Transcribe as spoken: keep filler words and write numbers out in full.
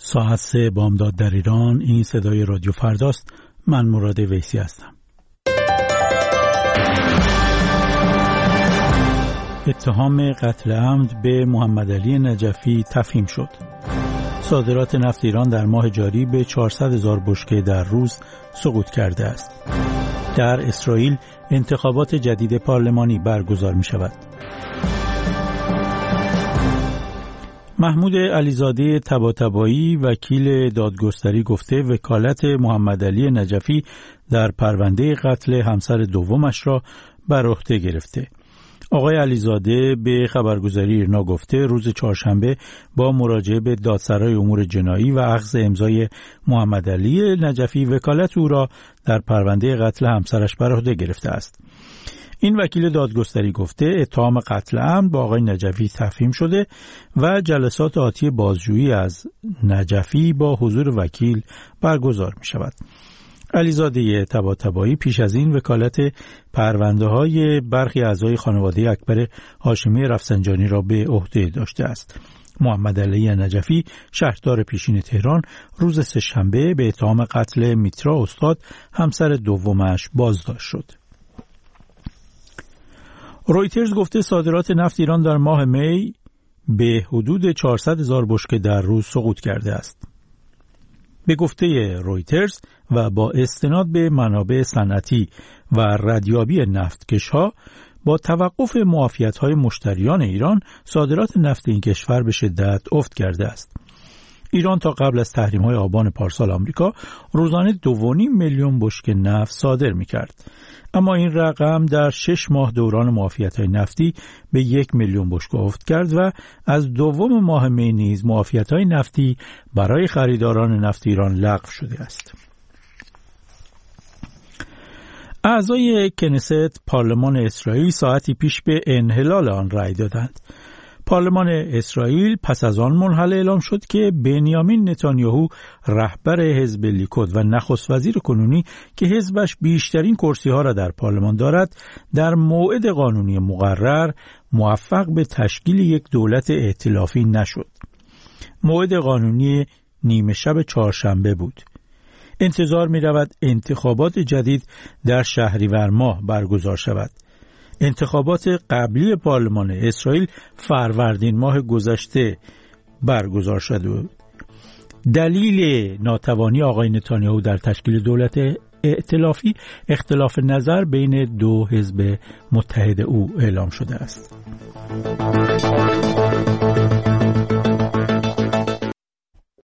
ساعت سه بامداد در ایران. این صدای رادیو فرداست. من مراد ویسی هستم. اتهام قتل عمد به محمد علی نجفی تفهیم شد. صادرات نفت ایران در ماه جاری به چهارصد هزار بشکه در روز سقوط کرده است. در اسرائیل انتخابات جدید پارلمانی برگزار می شود. محمود علیزاده طباطبایی وکیل دادگستری گفته وکالت محمد علی نجفی در پرونده قتل همسر دومش را بر عهده گرفته. آقای علیزاده به خبرگزاری ایرنا گفته روز چهارشنبه با مراجعه به دادسرای امور جنایی و اخذ امضای محمد علی نجفی وکالت او را در پرونده قتل همسرش بر عهده گرفته است. این وکیل دادگستری گفته اتهام قتل عمد با آقای نجفی تفهیم شده و جلسات آتی بازجویی از نجفی با حضور وکیل برگزار می شود. علیزاده طباطبایی پیش از این وکالت پرونده های برخی اعضای خانواده اکبر هاشمی رفسنجانی را به عهده داشته است. محمد علی نجفی شهردار پیشین تهران روز سه‌شنبه به اتهام قتل میترا استاد همسر دومش بازداشت شد. رویترز گفته صادرات نفت ایران در ماه می به حدود چهارصد هزار بشکه در روز سقوط کرده است. به گفته رویترز و با استناد به منابع صنعتی و ردیابی نفتکش‌ها با توقف معافیت‌های مشتریان ایران صادرات نفت این کشور به شدت افت کرده است. ایران تا قبل از تحریم‌های آبان پارسال آمریکا روزانه دو و نیم میلیون بشکه نفت صادر می‌کرد. اما این رقم در شش ماه دوران معافیت‌های نفتی به یک میلیون بشکه افت کرد و از دوم ماه می نیز معافیت‌های نفتی برای خریداران نفت ایران لغو شده است. اعضای کنست پارلمان اسرائیل ساعتی پیش به انحلال آن رأی دادند. پارلمان اسرائیل پس از آن منحل اعلام شد که بنیامین نتانیاهو رهبر حزب لیکود و نخست وزیر کنونی که حزبش بیشترین کرسی ها را در پارلمان دارد در موعد قانونی مقرر موفق به تشکیل یک دولت ائتلافی نشد. موعد قانونی نیمه شب چهارشنبه بود. انتظار می رود انتخابات جدید در شهریور ماه برگزار شود. انتخابات قبلی پارلمان اسرائیل فروردین ماه گذشته برگزار شد و دلیل ناتوانی آقای نتانیاهو در تشکیل دولت ائتلافی اختلاف نظر بین دو حزب متحد او اعلام شده است.